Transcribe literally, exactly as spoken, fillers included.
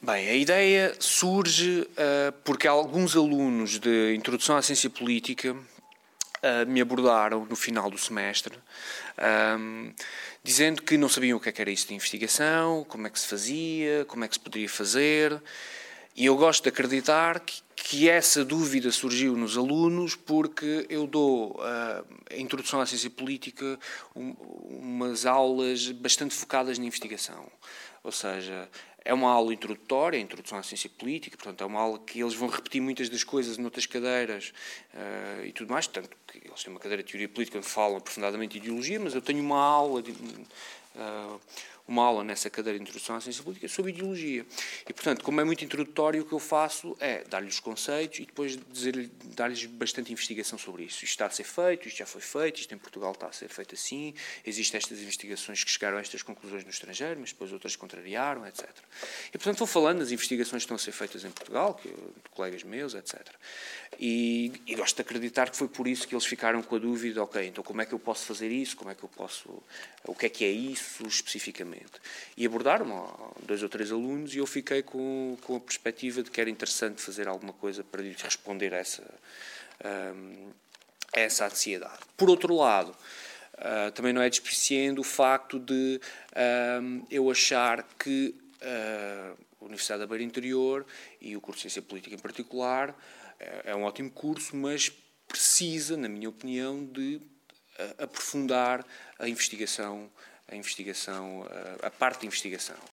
Bem, a ideia surge uh, porque alguns alunos de Introdução à Ciência Política uh, me abordaram no final do semestre, um, dizendo que não sabiam o que é que era isso de investigação, como é que se fazia, como é que se poderia fazer, e eu gosto de acreditar que, que essa dúvida surgiu nos alunos porque eu dou uh, a Introdução à Ciência Política um, umas aulas bastante focadas na investigação, ou seja, é uma aula introdutória, a Introdução à Ciência Política, portanto é uma aula que eles vão repetir muitas das coisas noutras cadeiras uh, e tudo mais, tanto que eles têm uma cadeira de Teoria Política onde falam aprofundadamente de Ideologia, mas eu tenho uma aula, de, uh, uma aula nessa cadeira de Introdução à Ciência Política sobre Ideologia. E, portanto, como é muito introdutório, o que eu faço é dar-lhes os conceitos e depois dizer, dar-lhes bastante investigação sobre isso. Isto está a ser feito, isto já foi feito, isto em Portugal está a ser feito assim, existem estas investigações que chegaram a estas conclusões no estrangeiro, mas depois outras contrariaram, etcétera. E, portanto, vou falando das investigações que estão a ser feitas em Portugal, que, de colegas meus, etcétera. E, e gosto de acreditar que foi por isso que eles ficaram com a dúvida, ok, então como é que eu posso fazer isso, como é que eu posso, o que é que é isso especificamente? E abordaram dois ou três alunos e eu fiquei com, com a perspectiva de que era interessante fazer alguma coisa para lhes responder a essa, um, a essa ansiedade. Por outro lado, uh, também não é despreciando o facto de um, eu achar que uh, a Universidade da Beira Interior e o curso de Ciência Política em particular é, é um ótimo curso, mas precisa, na minha opinião, de uh, aprofundar a investigação a investigação, a parte de investigação.